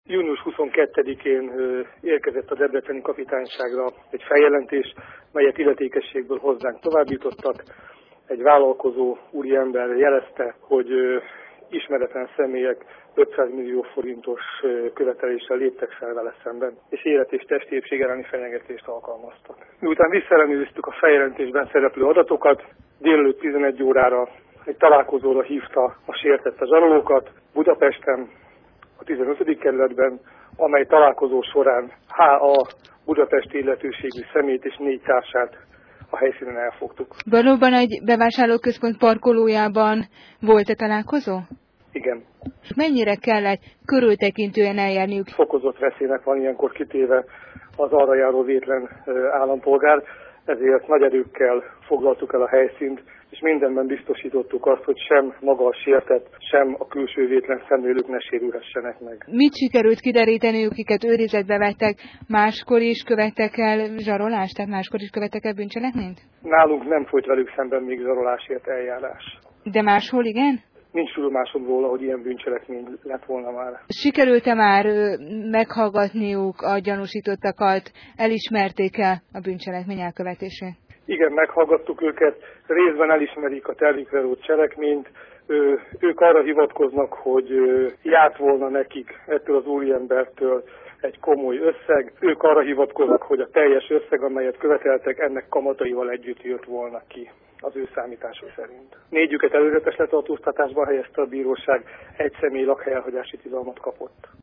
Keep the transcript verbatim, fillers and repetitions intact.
június huszonkettedikén érkezett a debreceni kapitányságra egy feljelentés, melyet illetékességből hozzánk továbbítottak. Egy vállalkozó úriember jelezte, hogy ismeretlen személyek ötszáz millió forintos követeléssel léptek fel vele szemben, és élet és testépség elleni fenyegetést alkalmaztak. Miután visszaellenőriztük a feljelentésben szereplő adatokat, délelőtt tizenegy órára egy találkozóra hívta a sértett a zsarolókat Budapesten, a tizenötödik kerületben, amely találkozó során há á budapesti illetőségű személyt és négy társát a helyszínen elfogtuk. Valóban egy bevásárlóközpont parkolójában volt a találkozó? Igen. Mennyire kellett körültekintően eljárniuk? Fokozott veszélynek van ilyenkor kitéve az arra járó vétlen állampolgár, ezért nagy erőkkel foglaltuk el a helyszínt, és mindenben biztosítottuk azt, hogy sem maga a sértett, sem a külső vétlen szemlélők ne sérülhessenek meg. Mit sikerült kideríteniük, akiket őrizetbe vettek? Máskor is követtek el zsarolást, tehát máskor is követtek el bűncselekményt? Nálunk nem folyt velük szemben még zsarolásért eljárás. De máshol igen? Nincs tudomásom róla, hogy ilyen bűncselekmény lett volna már. Sikerült-e már meghallgatniuk a gyanúsítottakat, elismerték-e a bűncselekmény elkövetését? Igen, meghallgattuk őket, részben elismerik a tervikre rót cselekményt, ő, ők arra hivatkoznak, hogy járt volna nekik ettől az úriembertől egy komoly összeg, ők arra hivatkoznak, hogy a teljes összeg, amelyet követeltek, ennek kamataival együtt jött volna ki az ő számításuk szerint. Négyüket előzetes letartóztatásba helyezte a bíróság, egy személy lakhelyelhagyási tilalmat kapott.